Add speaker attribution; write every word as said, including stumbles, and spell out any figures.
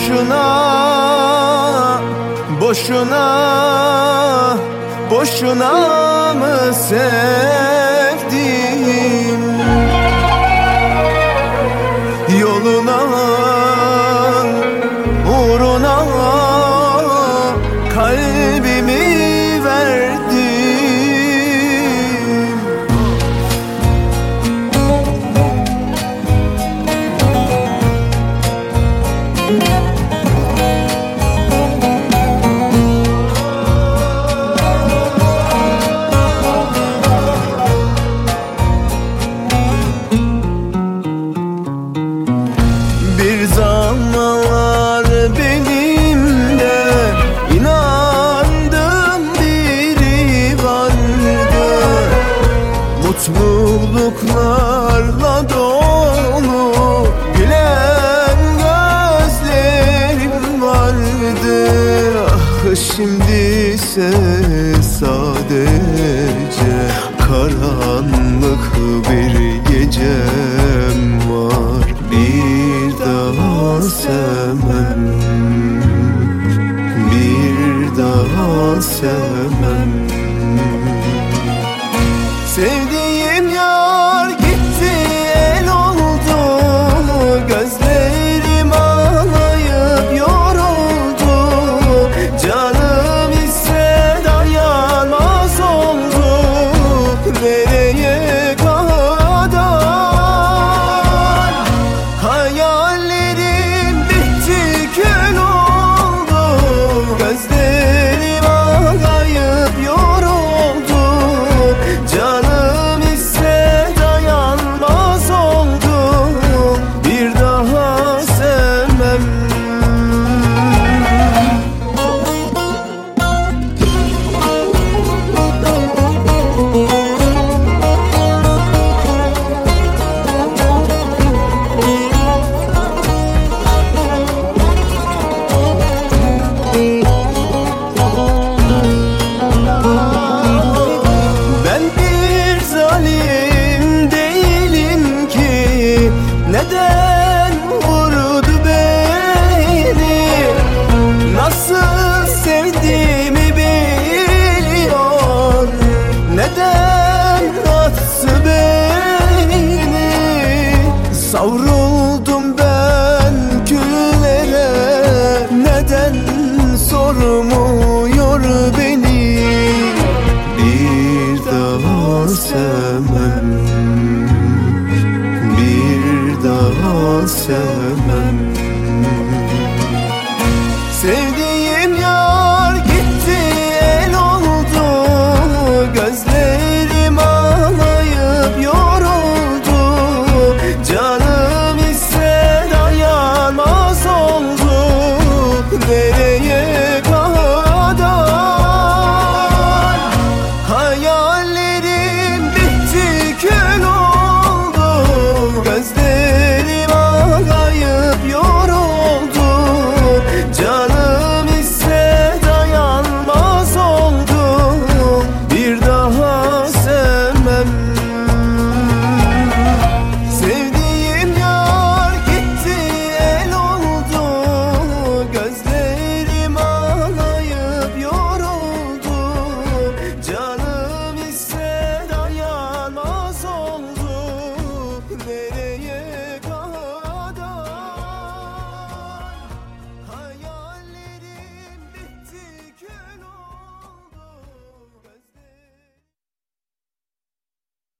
Speaker 1: Boşuna, boşuna, boşuna mı sevdim? Yoluna, uğruna kalbimi verdim. Bir zamanlar benim de inandığım biri vardı. Mutluluklarla dolu gülen gözlerim vardı. Ah, şimdi ise sadece karanlık bir gecem var. Bir daha sevmem, bir daha sevmem. Sevdiğim yar gitti, el oldu, gözlerim ağlayıp yoruldu. Canım ise dayanmaz oldu, nereye kadar? Hayallerim bitti, kül oldu, gözlerim ağlayıp yoruldu. Canım ise dayanmaz oldu, bir daha sevmem. Neden vurdu beni? Nasıl sevdiğimi biliyor. Neden attı beni? Savruldum ben küllere. Neden sormuyor beni? Bir daha sevmem, bir daha sevmem.